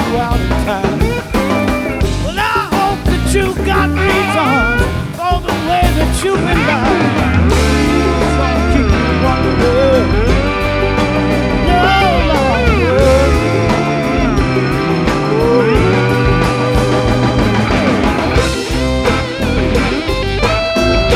you out in time. Well, I hope that you got reason for the way that you've been lying.